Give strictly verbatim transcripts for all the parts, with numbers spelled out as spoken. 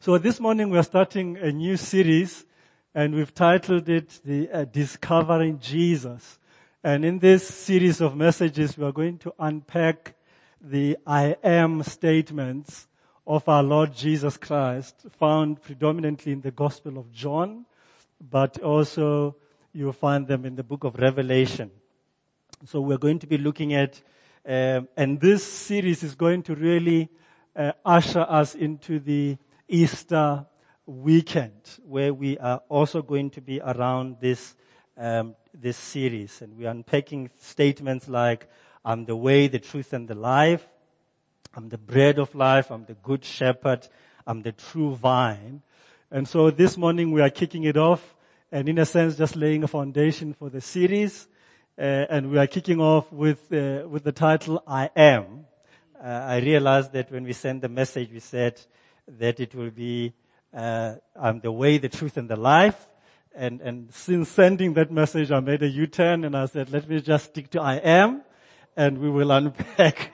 So this morning we are starting a new series, and we've titled it the uh, Discovering Jesus. And in this series of messages, we are going to unpack the I am statements of our Lord Jesus Christ, found predominantly in the Gospel of John, but also you'll find them in the book of Revelation. So we're going to be looking at, um, and this series is going to really uh, usher us into the Easter weekend, where we are also going to be around this um, this series, and we're unpacking statements like, "I'm the way, the truth, and the life. I'm the bread of life. I'm the good shepherd. I'm the true vine." And so this morning we are kicking it off, and in a sense, just laying a foundation for the series. Uh, and we are kicking off with uh, with the title, "I Am." Uh, I realized that when we sent the message, we said that it will be, uh, I'm the way, the truth, and the life. And, and since sending that message, I made a U-turn and I said, let me just stick to I am, and we will unpack,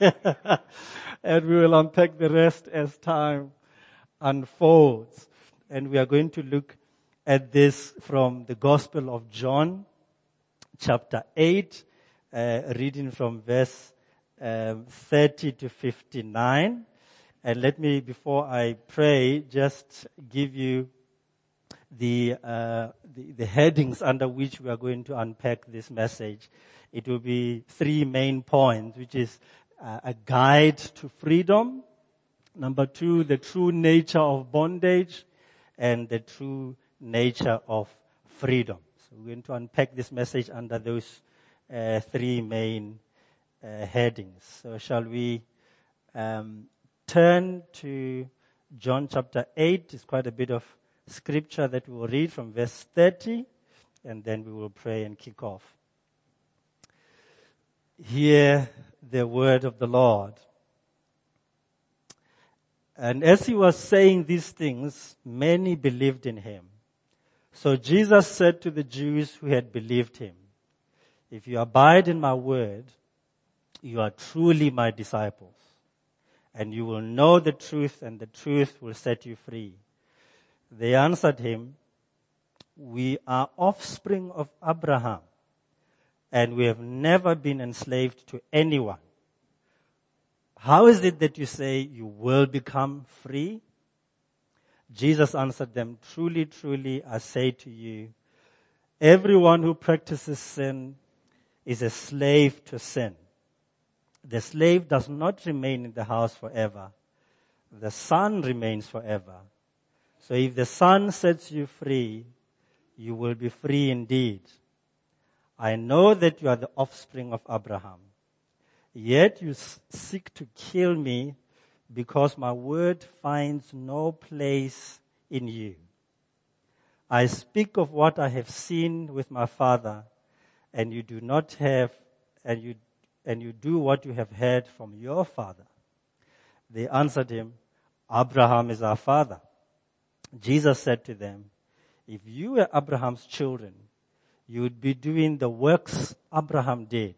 and we will unpack the rest as time unfolds. And we are going to look at this from the Gospel of John, chapter eight, uh, reading from verse um, thirty to fifty-nine. And let me, before I pray, just give you the, uh, the, the headings under which we are going to unpack this message. It will be three main points, which is uh, a guide to freedom. Number two, the true nature of bondage, and the true nature of freedom. So we're going to unpack this message under those uh, three main uh, headings. So shall we um, turn to John chapter eight. It's quite a bit of scripture that we will read from verse thirty, and then we will pray and kick off. Hear the word of the Lord. And as he was saying these things, many believed in him. So Jesus said to the Jews who had believed him, "If you abide in my word, you are truly my disciples, and you will know the truth, and the truth will set you free." They answered him, "We are offspring of Abraham, and we have never been enslaved to anyone. How is it that you say you will become free?" Jesus answered them, "Truly, truly, I say to you, everyone who practices sin is a slave to sin. The slave does not remain in the house forever. The Son remains forever. So if the Son sets you free, you will be free indeed. I know that you are the offspring of Abraham. Yet you seek to kill me because my word finds no place in you. I speak of what I have seen with my Father, and you do not have, and you and you do what you have heard from your father." They answered him, "Abraham is our father." Jesus said to them, "If you were Abraham's children, you would be doing the works Abraham did.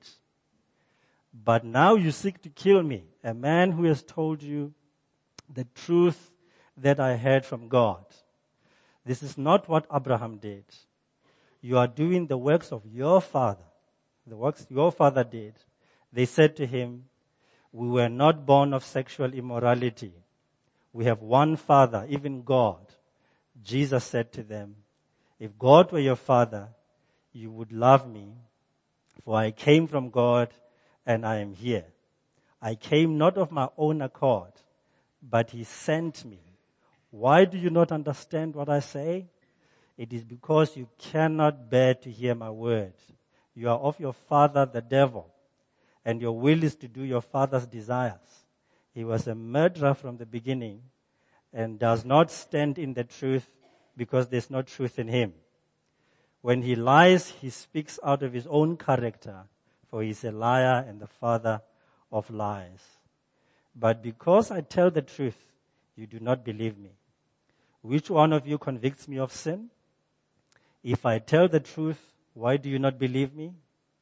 But now you seek to kill me, a man who has told you the truth that I heard from God. This is not what Abraham did. You are doing the works of your father, the works your father did." They said to him, "We were not born of sexual immorality. We have one Father, even God." Jesus said to them, "If God were your Father, you would love me, for I came from God and I am here. I came not of my own accord, but he sent me. Why do you not understand what I say? It is because you cannot bear to hear my word. You are of your father, the devil, and your will is to do your father's desires. He was a murderer from the beginning and does not stand in the truth because there's no truth in him. When he lies, he speaks out of his own character, for he is a liar and the father of lies. But because I tell the truth, you do not believe me. Which one of you convicts me of sin? If I tell the truth, why do you not believe me?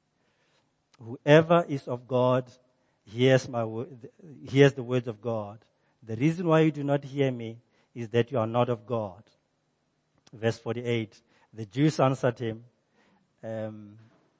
Whoever is of God hears my word, hears the words of God. The reason why you do not hear me is that you are not of God. Verse forty-eight, the Jews answered him, um,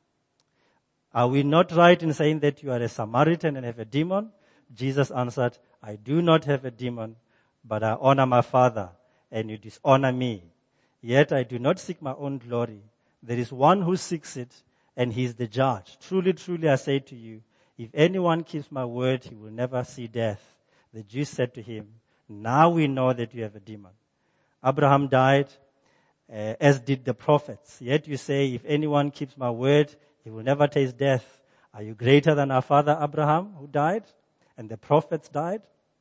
are we not right in saying that you are a Samaritan and have a demon? Jesus answered, I do not have a demon, but I honor my Father, and you dishonor me. Yet I do not seek my own glory. There is one who seeks it, and he is the judge. Truly, truly, I say to you, if anyone keeps my word, he will never see death. The Jews said to him, now we know that you have a demon. Abraham died, uh, as did the prophets. Yet you say, if anyone keeps my word, he will never taste death. Are you greater than our father Abraham, who died, and the prophets died?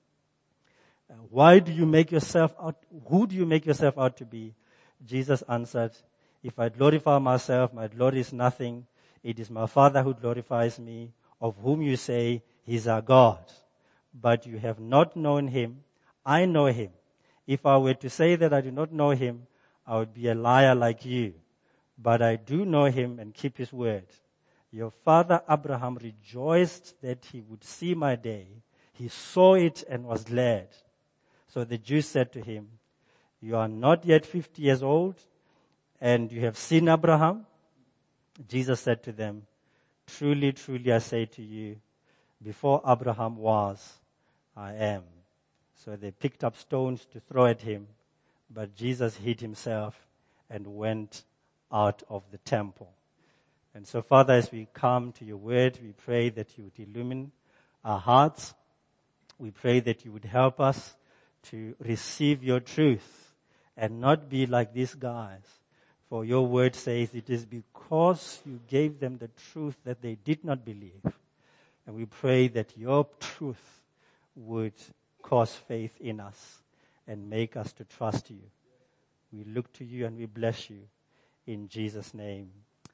Uh, why do you make yourself out, who do you make yourself out to be? Jesus answered, if I glorify myself, my glory is nothing. It is my Father who glorifies me, of whom you say, he is our God. But you have not known him. I know him. If I were to say that I do not know him, I would be a liar like you. But I do know him and keep his word. Your father Abraham rejoiced that he would see my day. He saw it and was glad. So the Jews said to him, you are not yet fifty years old, and you have seen Abraham? Jesus said to them, truly, truly I say to you, before Abraham was, I am. So they picked up stones to throw at him, but Jesus hid himself and went out of the temple. And so, Father, as we come to your word, we pray that you would illumine our hearts. We pray that you would help us to receive your truth and not be like these guys. For your word says it is because you gave them the truth that they did not believe. And we pray that your truth would cause faith in us and make us to trust you. We look to you and we bless you. In Jesus' name,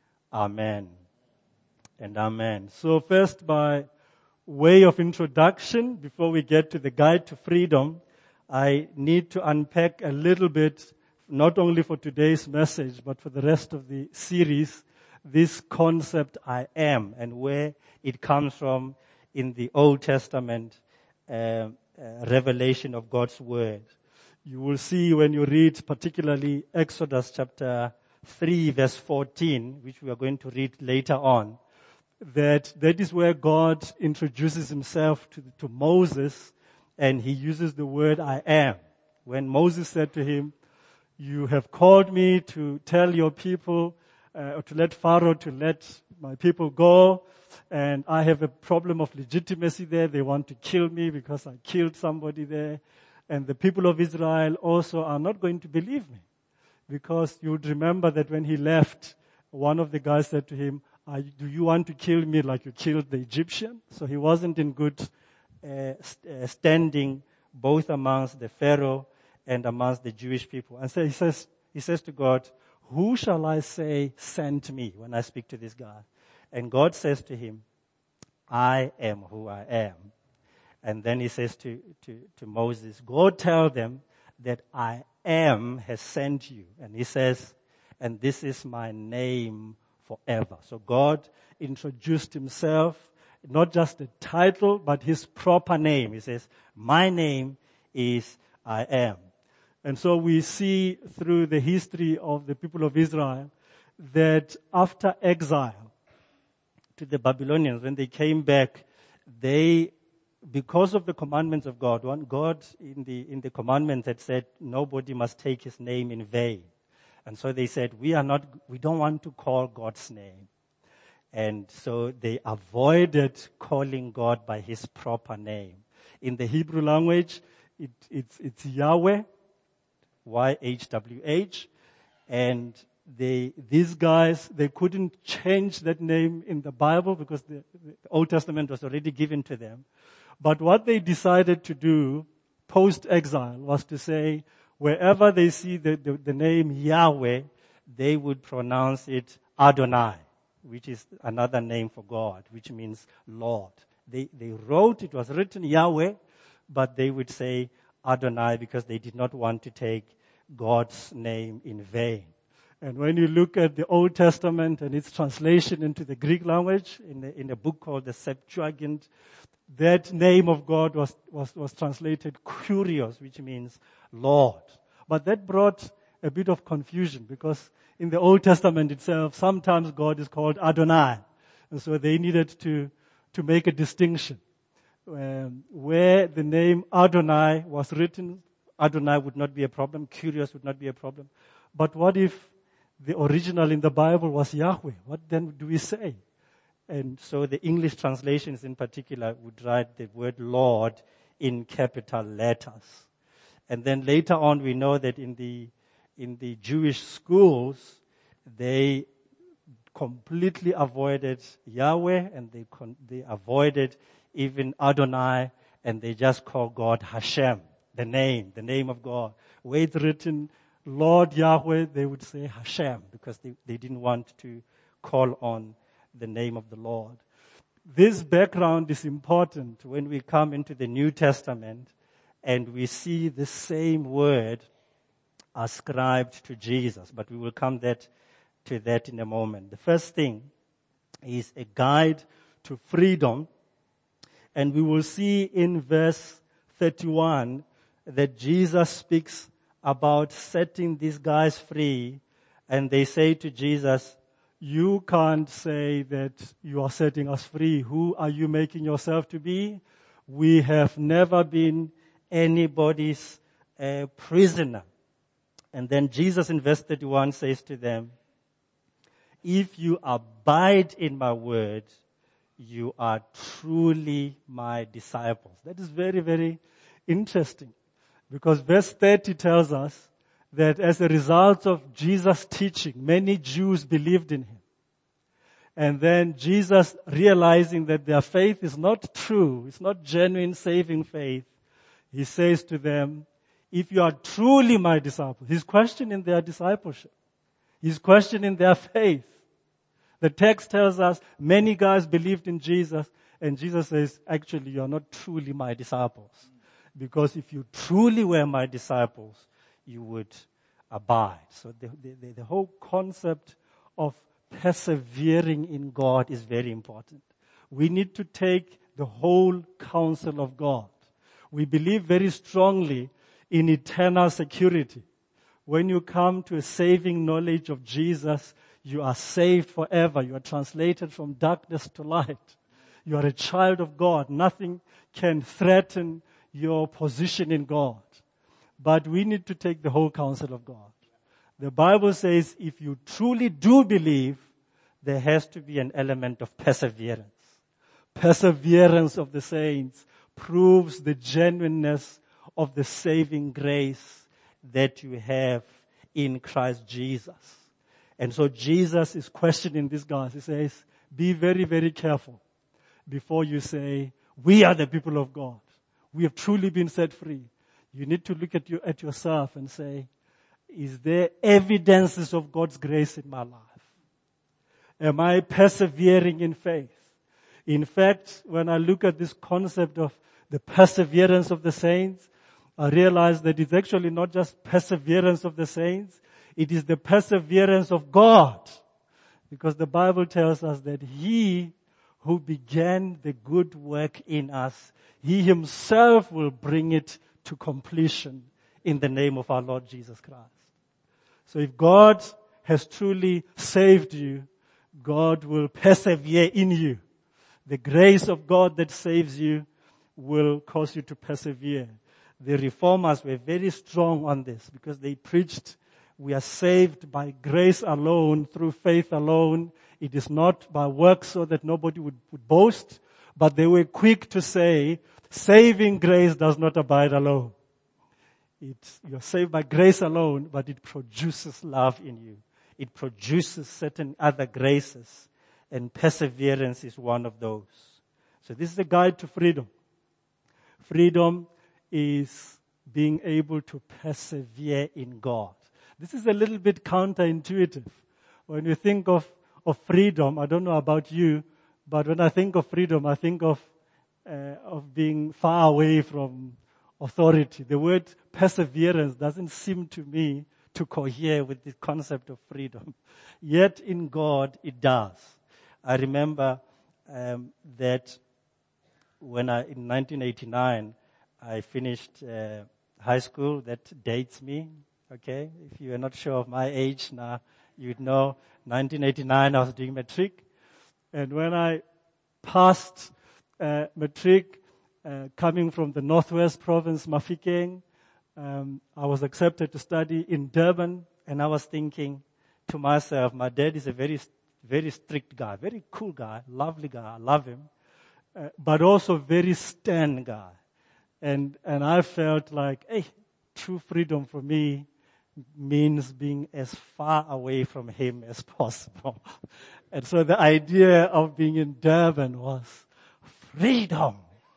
amen and amen. So first, by way of introduction, before we get to the guide to freedom, I need to unpack a little bit, not only for today's message, but for the rest of the series, this concept I am and where it comes from in the Old Testament uh, uh, revelation of God's Word. You will see when you read particularly Exodus chapter three verse fourteen, which we are going to read later on, that that is where God introduces himself to, to Moses, and he uses the word I am. When Moses said to him, you have called me to tell your people, uh, or to let Pharaoh to let my people go, and I have a problem of legitimacy there. They want to kill me because I killed somebody there. And the people of Israel also are not going to believe me. Because you would remember that when he left, one of the guys said to him, Are, do you want to kill me like you killed the Egyptian? So he wasn't in good uh, st- uh, standing both amongst the Pharaoh and amongst the Jewish people. And so he says, he says to God, who shall I say sent me when I speak to this guy? And God says to him, I am who I am. And then he says to, to, to Moses, go tell them that I am has sent you. And he says, and this is my name forever. So God introduced himself, not just the title, but his proper name. He says, my name is I am. And so we see through the history of the people of Israel that after exile to the Babylonians, when they came back, they, because of the commandments of God, one God in the, in the commandments had said nobody must take his name in vain. And so they said, we are not, we don't want to call God's name. And so they avoided calling God by his proper name. In the Hebrew language, it, it's, it's Yahweh, Y H W H. And they, these guys, they couldn't change that name in the Bible because the, the Old Testament was already given to them. But what they decided to do post-exile was to say, wherever they see the, the, the name Yahweh, they would pronounce it Adonai, which is another name for God, which means Lord. They, they wrote, it was written Yahweh, but they would say Adonai because they did not want to take God's name in vain. And when you look at the Old Testament and its translation into the Greek language, in a, in a book called the Septuagint, that name of God was, was, was translated Kyrios, which means Lord. But that brought a bit of confusion because in the Old Testament itself, sometimes God is called Adonai. And so they needed to, to make a distinction. Um, where the name Adonai was written, Adonai would not be a problem, Kyrios would not be a problem. But what if the original in the Bible was Yahweh? What then do we say? And so the English translations in particular would write the word Lord in capital letters. And then later on we know that in the in the Jewish schools, they completely avoided Yahweh and they con- they avoided even Adonai, and they just call God Hashem, the name, the name of God. Where it's written Lord Yahweh, they would say Hashem because they, they didn't want to call on the name of the Lord. This background is important when we come into the New Testament and we see the same word ascribed to Jesus, but we will come that, to that in a moment. The first thing is a guide to freedom, and we will see in verse thirty-one that Jesus speaks about setting these guys free, and they say to Jesus, you can't say that you are setting us free. Who are you making yourself to be? We have never been anybody's uh, prisoner. And then Jesus in verse thirty-one says to them, if you abide in my word, you are truly my disciples. That is very, very interesting because verse thirty tells us that as a result of Jesus' teaching, many Jews believed in him. And then Jesus, realizing that their faith is not true, it's not genuine saving faith, he says to them, if you are truly my disciples, he's questioning their discipleship. He's questioning their faith. The text tells us many guys believed in Jesus, and Jesus says, actually, you are not truly my disciples. Because if you truly were my disciples, you would abide. So the, the, the whole concept of persevering in God is very important. We need to take the whole counsel of God. We believe very strongly in eternal security. When you come to a saving knowledge of Jesus, you are saved forever. You are translated from darkness to light. You are a child of God. Nothing can threaten your position in God. But we need to take the whole counsel of God. The Bible says if you truly do believe, there has to be an element of perseverance. Perseverance of the saints proves the genuineness of the saving grace that you have in Christ Jesus. And so Jesus is questioning these guys. He says, be very, very careful before you say, we are the people of God. We have truly been set free. You need to look at you, at yourself and say, is there evidences of God's grace in my life? Am I persevering in faith? In fact, when I look at this concept of the perseverance of the saints, I realize that it's actually not just perseverance of the saints, it is the perseverance of God. Because the Bible tells us that He who began the good work in us, He Himself will bring it to completion in the name of our Lord Jesus Christ. So if God has truly saved you, God will persevere in you. The grace of God that saves you will cause you to persevere. The reformers were very strong on this because they preached, we are saved by grace alone, through faith alone. It is not by works so that nobody would, would boast, but they were quick to say, saving grace does not abide alone. It's, you're saved by grace alone, but it produces love in you. It produces certain other graces, and perseverance is one of those. So this is a guide to freedom. Freedom is being able to persevere in God. This is a little bit counterintuitive. When you think of, of freedom, I don't know about you, but when I think of freedom, I think of uh, of being far away from authority. The word perseverance doesn't seem to me to cohere with the concept of freedom. Yet in God, it does. I remember um, that when I, in nineteen eighty-nine, I finished uh, high school. That dates me, okay? If you are not sure of my age now, you'd know nineteen eighty-nine I was doing matric. And when I passed uh, matric, uh, coming from the Northwest Province, Mafikeng, um, I was accepted to study in Durban, and I was thinking to myself, my dad is a very, very strict guy, very cool guy, lovely guy, I love him, uh, but also very stern guy. And and I felt like, hey, true freedom for me means being as far away from him as possible. And so the idea of being in Durban was freedom.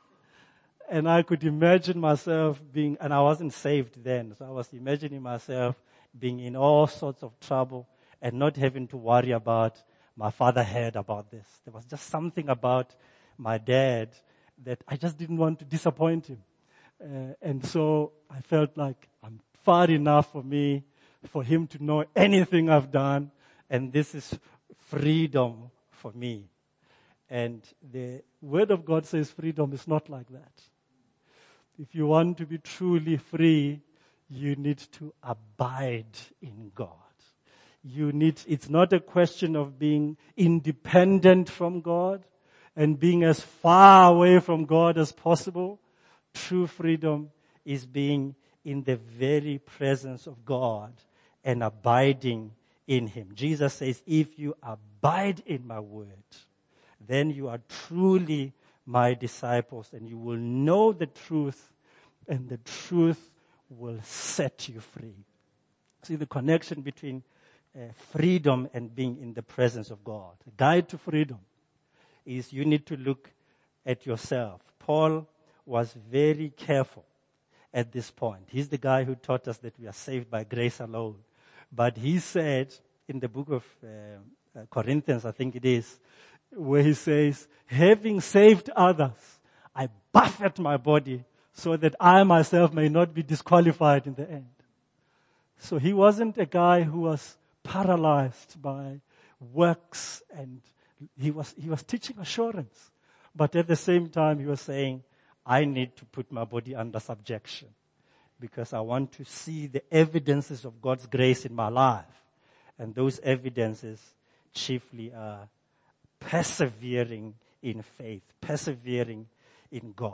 And I could imagine myself being, and I wasn't saved then, so I was imagining myself being in all sorts of trouble and not having to worry about my father heard about this. There was just something about my dad that I just didn't want to disappoint him. Uh, and so I felt like I'm far enough for me, for him to know anything I've done, and this is freedom for me. And the Word of God says freedom is not like that. If you want to be truly free, you need to abide in God. You need, it's not a question of being independent from God and being as far away from God as possible. True freedom is being in the very presence of God and abiding in Him. Jesus says, if you abide in my word, then you are truly my disciples, and you will know the truth, and the truth will set you free. See the connection between uh, freedom and being in the presence of God. The guide to freedom is you need to look at yourself. Paul was very careful at this point. He's the guy who taught us that we are saved by grace alone. But he said in the book of uh, uh, Corinthians, I think it is, where he says, having saved others, I buffet my body so that I myself may not be disqualified in the end. So he wasn't a guy who was paralyzed by works, and he was, he was teaching assurance. But at the same time, he was saying, I need to put my body under subjection because I want to see the evidences of God's grace in my life. And those evidences chiefly are persevering in faith, persevering in God.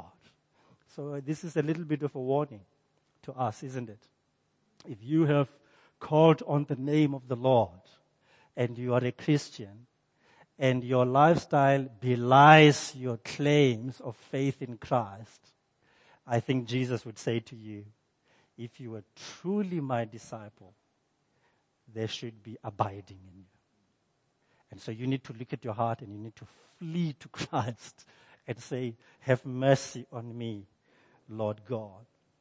So this is a little bit of a warning to us, isn't it? If you have called on the name of the Lord and you are a Christian and your lifestyle belies your claims of faith in Christ, I think Jesus would say to you, if you are truly my disciple, there should be abiding in you. And so you need to look at your heart and you need to flee to Christ and say, have mercy on me, Lord God.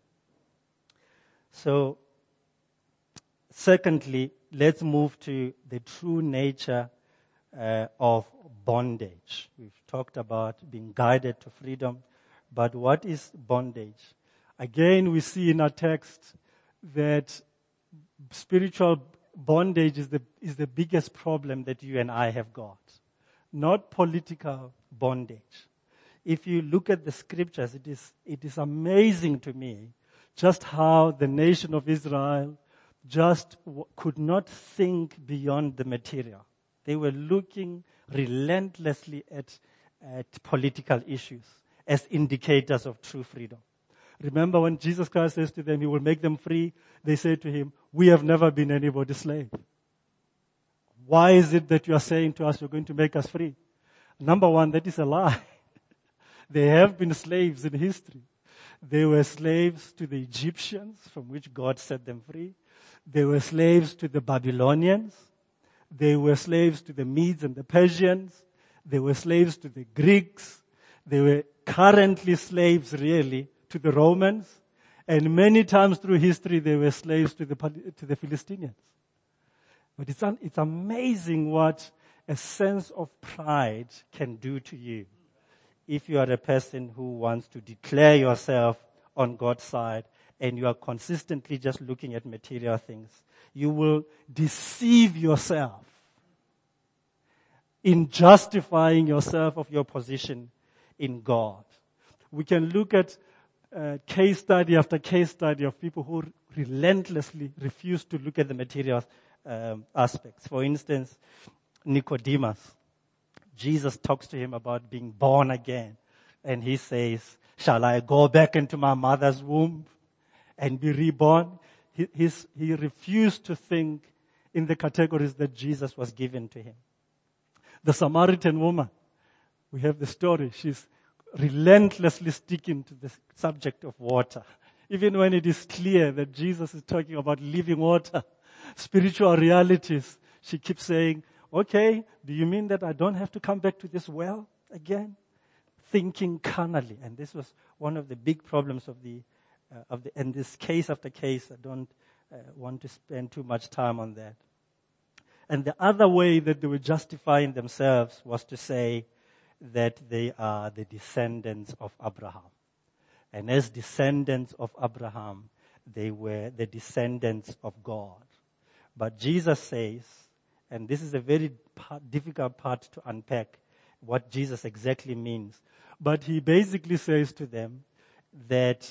So, secondly, let's move to the true nature uh, of bondage. We've talked about being guided to freedom, but what is bondage? Again, we see in our text that spiritual bondage is the is the biggest problem that you and I have got, not political bondage. If you look at the scriptures, it is it is amazing to me just how the nation of Israel just w- could not think beyond the material. They were looking relentlessly at at political issues as indicators of true freedom. Remember when Jesus Christ says to them, He will make them free, they say to Him, we have never been anybody's slave. Why is it that you are saying to us, you're going to make us free? Number one, that is a lie. They have been slaves in history. They were slaves to the Egyptians, from which God set them free. They were slaves to the Babylonians. They were slaves to the Medes and the Persians. They were slaves to the Greeks. They were currently slaves, really, to the Romans. And many times through history, they were slaves to the to the Philistines. But it's un, it's amazing what a sense of pride can do to you if you are a person who wants to declare yourself on God's side and you are consistently just looking at material things. You will deceive yourself in justifying yourself of your position in God. We can look at uh, case study after case study of people who relentlessly refuse to look at the material um, aspects. For instance, Nicodemus. Jesus talks to him about being born again. And he says, shall I go back into my mother's womb and be reborn? He, he's, he refused to think in the categories that Jesus was given to him. The Samaritan woman, we have the story. She's relentlessly sticking to the subject of water. Even when it is clear that Jesus is talking about living water, spiritual realities, she keeps saying, okay, do you mean that I don't have to come back to this well again? Thinking carnally. And this was one of the big problems of the, uh, of the, and this case after case, I don't uh, want to spend too much time on that. And the other way that they were justifying themselves was to say that they are the descendants of Abraham. And as descendants of Abraham, they were the descendants of God. But Jesus says, and this is a very part, difficult part to unpack, what Jesus exactly means. But he basically says to them that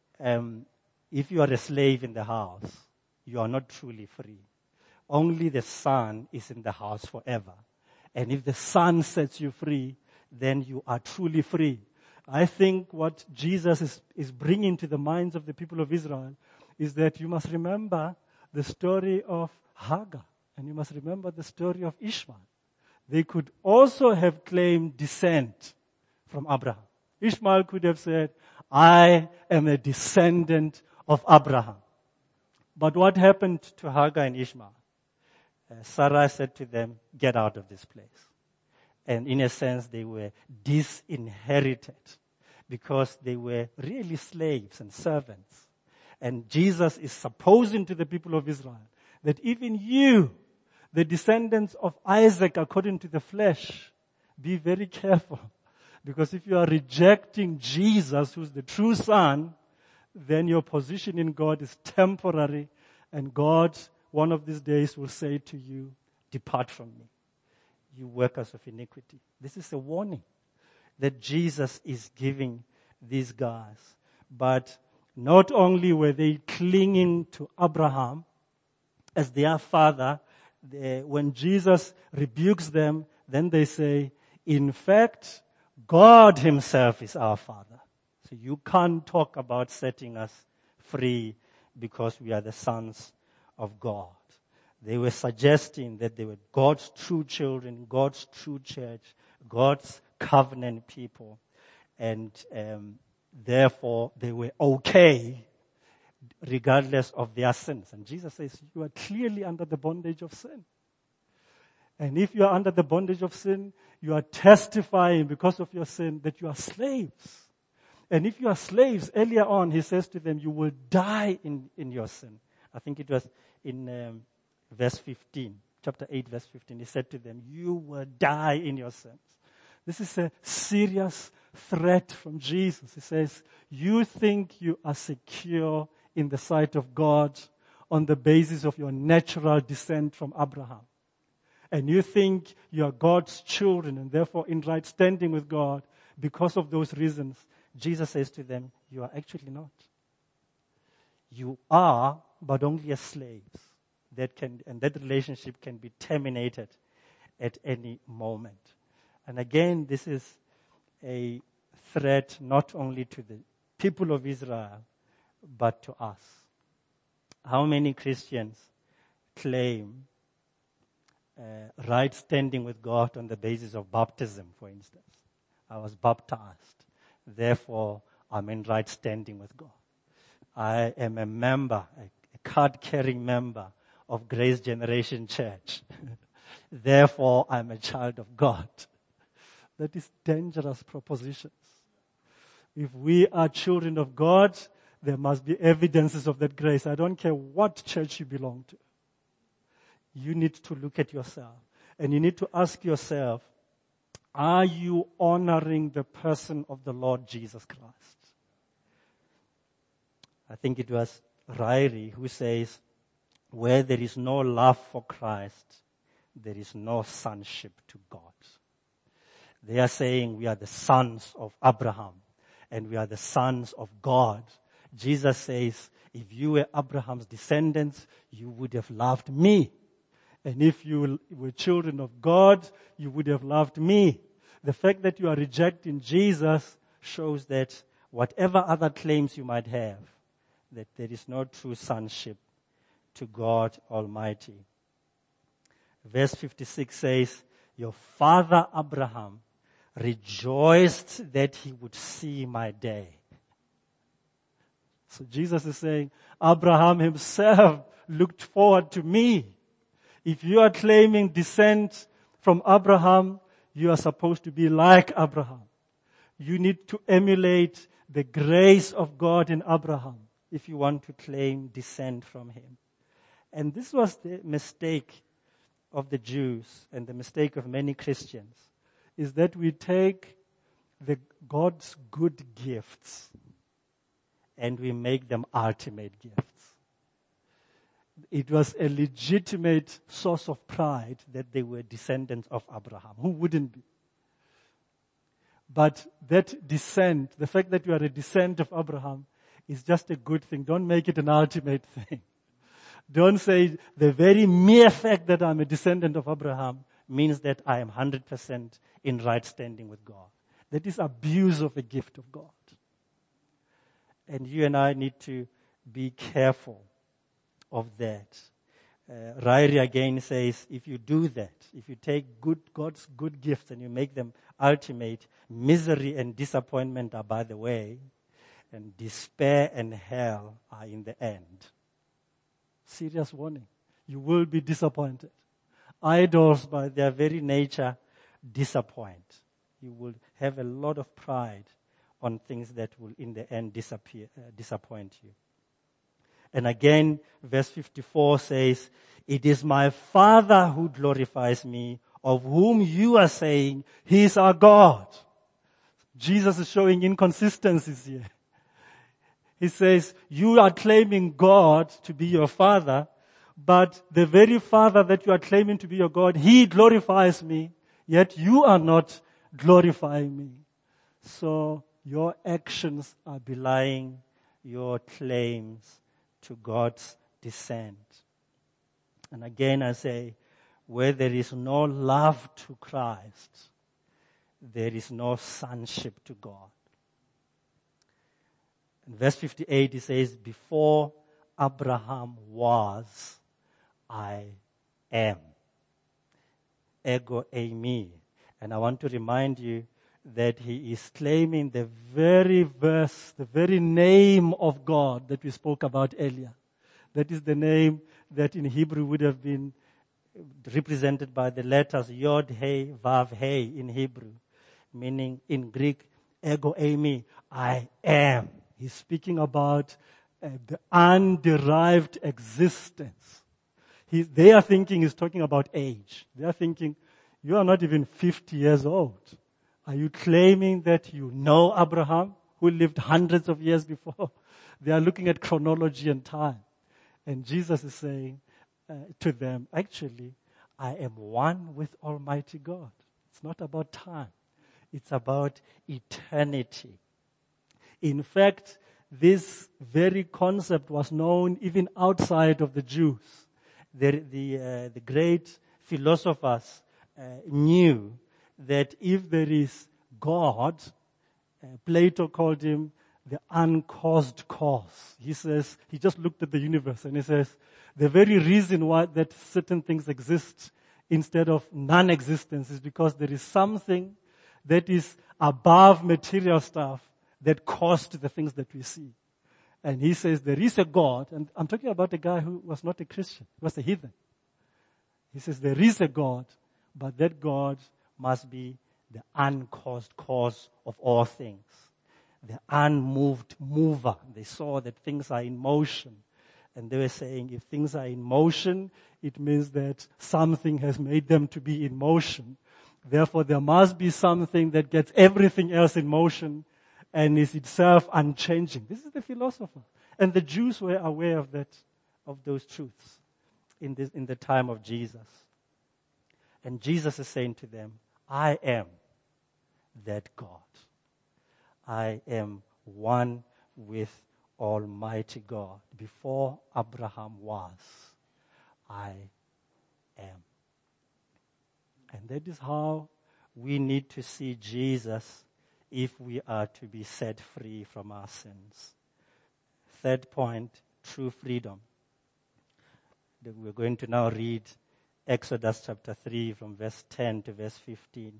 um, if you are a slave in the house, you are not truly free. Only the Son is in the house forever. And if the Son sets you free, then you are truly free. I think what Jesus is, is bringing to the minds of the people of Israel is that you must remember the story of Hagar. And you must remember the story of Ishmael. They could also have claimed descent from Abraham. Ishmael could have said, I am a descendant of Abraham. But what happened to Hagar and Ishmael? Uh, Sarah said to them, get out of this place. And in a sense, they were disinherited because they were really slaves and servants. And Jesus is supposing to the people of Israel that even you, the descendants of Isaac according to the flesh, be very careful. Because if you are rejecting Jesus, who's the true Son, then your position in God is temporary. And God, one of these days, will say to you, depart from me, you workers of iniquity. This is a warning that Jesus is giving these guys. But not only were they clinging to Abraham as their father, they, when Jesus rebukes them, then they say, in fact, God himself is our Father. So you can't talk about setting us free because we are the sons of God. They were suggesting that they were God's true children, God's true church, God's covenant people. And um, therefore, they were okay regardless of their sins. And Jesus says, you are clearly under the bondage of sin. And if you are under the bondage of sin, you are testifying because of your sin that you are slaves. And if you are slaves, earlier on, he says to them, you will die in, in your sin. I think it was in um, verse fifteen, chapter eight, verse fifteen. He said to them, you will die in your sins. This is a serious threat from Jesus. He says, you think you are secure in the sight of God on the basis of your natural descent from Abraham. And you think you are God's children and therefore in right standing with God because of those reasons. Jesus says to them, you are actually not. You are, but only as slaves. That can, and that relationship can be terminated at any moment. And again, this is a threat not only to the people of Israel, but to us. How many Christians claim uh, right standing with God on the basis of baptism, for instance? I was baptized, therefore I'm in right standing with God. I am a member, a, a card-carrying member of Grace Generation Church. Therefore, I'm a child of God. That is dangerous propositions. If we are children of God, there must be evidences of that grace. I don't care what church you belong to. You need to look at yourself. And you need to ask yourself, are you honoring the person of the Lord Jesus Christ? I think it was Ryrie who says, where there is no love for Christ, there is no sonship to God. They are saying we are the sons of Abraham. and we are the sons of God. Jesus says, if you were Abraham's descendants, you would have loved me. And if you were children of God, you would have loved me. The fact that you are rejecting Jesus shows that whatever other claims you might have, that there is no true sonship to God Almighty. Verse fifty-six says, your father Abraham rejoiced that he would see my day. So Jesus is saying, Abraham himself looked forward to me. If you are claiming descent from Abraham, you are supposed to be like Abraham. You need to emulate the grace of God in Abraham if you want to claim descent from him. And this was the mistake of the Jews and the mistake of many Christians, is that we take the God's good gifts and we make them ultimate gifts. It was a legitimate source of pride that they were descendants of Abraham. Who wouldn't be? But that descent, the fact that you are a descendant of Abraham, is just a good thing. Don't make it an ultimate thing. Don't say the very mere fact that I'm a descendant of Abraham means that I am one hundred percent in right standing with God. That is abuse of the gift of God. And you and I need to be careful of that. Uh, Ryrie again says, if you do that, if you take good God's good gifts and you make them ultimate, misery and disappointment are by the way, and despair and hell are in the end. Serious warning. You will be disappointed. Idols, by their very nature, disappoint. You will have a lot of pride on things that will in the end disappear, uh, disappoint you. And again, verse fifty-four says, it is my Father who glorifies me, of whom you are saying, he is our God. Jesus is showing inconsistencies here. He says, you are claiming God to be your Father, but the very Father that you are claiming to be your God, he glorifies me, yet you are not glorifying me. So your actions are belying your claims to God's descent. And again I say, where there is no love to Christ, there is no sonship to God. In verse fifty-eight, it says, before Abraham was, I am. Ego eimi. And I want to remind you that he is claiming the very verse, the very name of God that we spoke about earlier. That is the name that in Hebrew would have been represented by the letters Yod, He, Vav, He in Hebrew. Meaning in Greek, ego eimi, I am. He's speaking about uh, the underived existence. He, they are thinking he's talking about age. They are thinking, you are not even fifty years old. Are you claiming that you know Abraham, who lived hundreds of years before? They are looking at chronology and time. And Jesus is saying uh, to them, actually, I am one with Almighty God. It's not about time. It's about eternity. In fact, this very concept was known even outside of the Jews. The, the, uh, the great philosophers uh, knew that if there is God, uh, Plato called him the uncaused cause. He says, he just looked at the universe and he says, the very reason why that certain things exist instead of non-existence is because there is something that is above material stuff that caused the things that we see. And he says there is a God, and I'm talking about a guy who was not a Christian, he was a heathen. He says there is a God, but that God must be the uncaused cause of all things. The unmoved mover. They saw that things are in motion. And they were saying if things are in motion, it means that something has made them to be in motion. Therefore, there must be something that gets everything else in motion and is itself unchanging. This is the philosopher. And the Jews were aware of that, of those truths in this, in the time of Jesus. And Jesus is saying to them, I am that God. I am one with Almighty God. Before Abraham was, I am. And that is how we need to see Jesus if we are to be set free from our sins. Third point, true freedom. We're going to now read Exodus chapter three from verse ten to verse fifteen.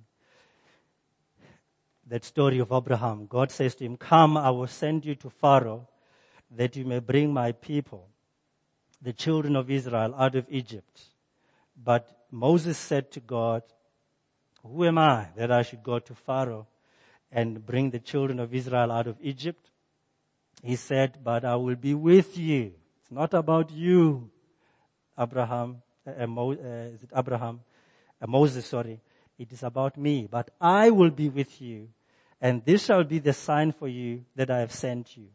That story of Abraham. God says to him, "Come, I will send you to Pharaoh, that you may bring my people, the children of Israel, out of Egypt." But Moses said to God, "Who am I that I should go to Pharaoh and bring the children of Israel out of Egypt?" He said, "But I will be with you." It's not about you, Abraham, uh, Mo, uh, is it Abraham? Uh, Moses, sorry. It is about me. "But I will be with you, and this shall be the sign for you that I have sent you.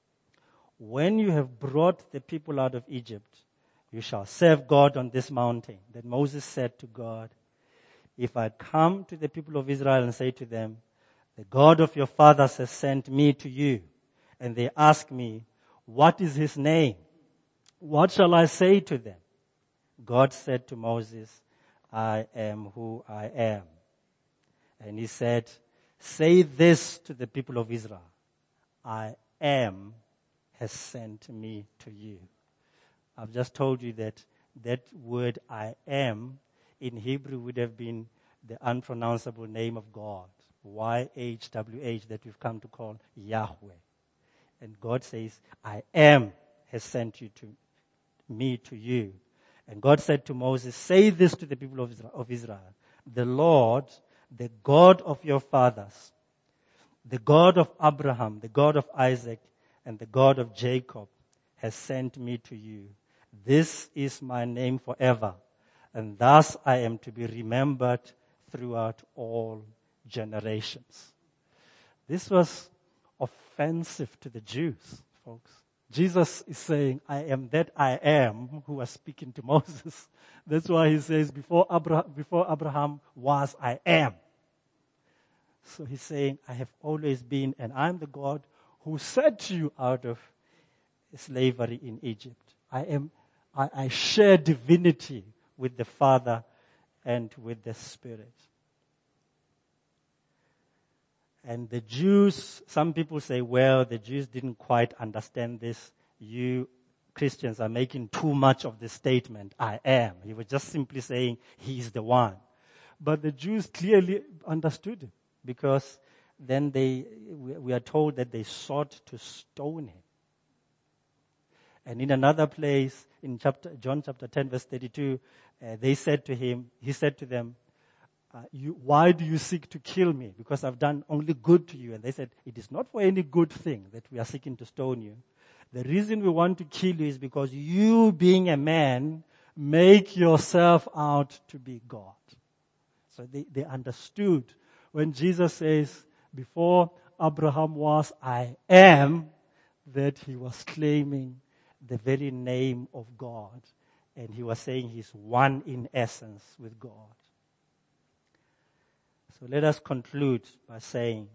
When you have brought the people out of Egypt, you shall serve God on this mountain." Then Moses said to God, "If I come to the people of Israel and say to them, 'The God of your fathers has sent me to you,' and they ask me, 'What is his name?' what shall I say to them?" God said to Moses, "I am who I am." And he said, "Say this to the people of Israel, 'I am has sent me to you.'" I've just told you that that word "I am" in Hebrew would have been the unpronounceable name of God, Y H W H, that we've come to call Yahweh. And God says, "I am has sent you to me to you." And God said to Moses, "Say this to the people of Israel, of Israel. 'The Lord, the God of your fathers, the God of Abraham, the God of Isaac, and the God of Jacob has sent me to you. This is my name forever, and thus I am to be remembered throughout all generations." This was offensive to the Jews, folks. Jesus is saying, "I am that I am," who was speaking to Moses. That's why he says, before Abraham, before Abraham was, I am. So he's saying, I have always been, and I'm the God who set you out of slavery in Egypt. I am, I, I share divinity with the Father and with the Spirit. And the Jews, some people say, well, the Jews didn't quite understand this. You Christians are making too much of the statement, "I am." He was just simply saying, He's the one. But the Jews clearly understood it, because then they, we are told that they sought to stone him. And in another place, in chapter, John chapter ten, verse thirty-two, uh, they said to him, he said to them, Uh, you, "Why do you seek to kill me? Because I've done only good to you." And they said, "It is not for any good thing that we are seeking to stone you. The reason we want to kill you is because you, being a man, make yourself out to be God." So they, they understood when Jesus says, "Before Abraham was, I am," that he was claiming the very name of God. And he was saying he's one in essence with God. So let us conclude by saying,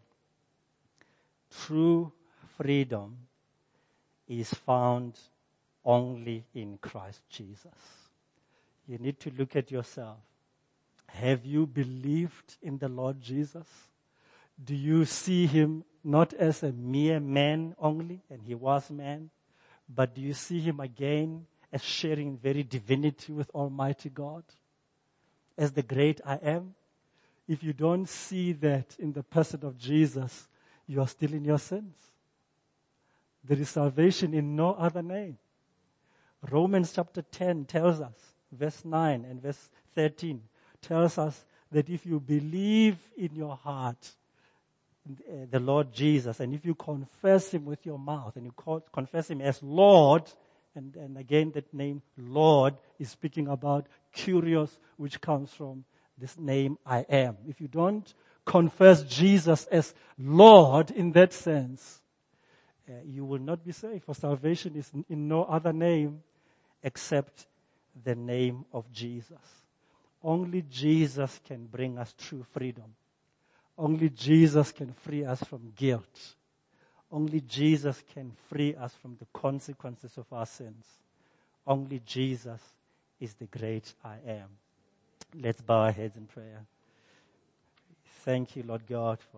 true freedom is found only in Christ Jesus. You need to look at yourself. Have you believed in the Lord Jesus? Do you see him not as a mere man only, and he was man, but do you see him again as sharing very divinity with Almighty God, as the great I am? If you don't see that in the person of Jesus, you are still in your sins. There is salvation in no other name. Romans chapter ten tells us, verse nine and verse thirteen, tells us that if you believe in your heart the Lord Jesus, and if you confess him with your mouth, and you call, confess him as Lord, and, and again that name Lord is speaking about Kyrios, which comes from this name I am. If you don't confess Jesus as Lord in that sense, uh, you will not be saved. For salvation is in no other name except the name of Jesus. Only Jesus can bring us true freedom. Only Jesus can free us from guilt. Only Jesus can free us from the consequences of our sins. Only Jesus is the great I am. Let's bow our heads in prayer. Thank you, Lord God, for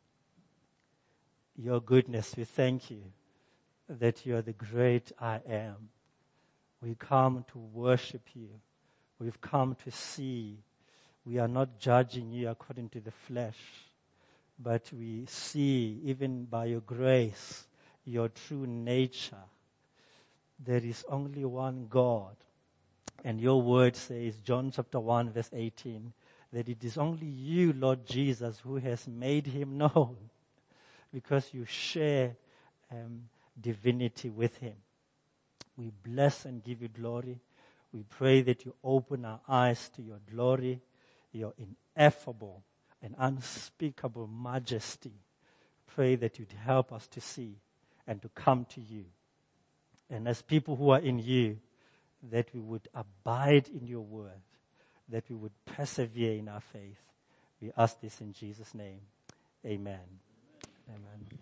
your goodness. We thank you that you are the great I am. We come to worship you. We've come to see. We are not judging you according to the flesh, but we see, even by your grace, your true nature. There is only one God. And your word says, John chapter one, verse eighteen, that it is only you, Lord Jesus, who has made him known, because you share um, divinity with him. We bless and give you glory. We pray that you open our eyes to your glory, your ineffable and unspeakable majesty. Pray that you'd help us to see and to come to you. And as people who are in you, that we would abide in your word, that we would persevere in our faith. We ask this in Jesus' name. Amen. Amen.